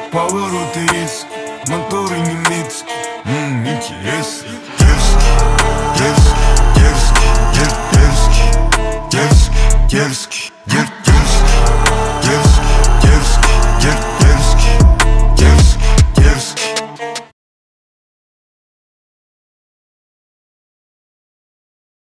повороты резкие, моторы немецкие, интересно. Дерзкий, дерзкий, дерзкий, дерзкий, дерзкий, дерзкий, дерзкий.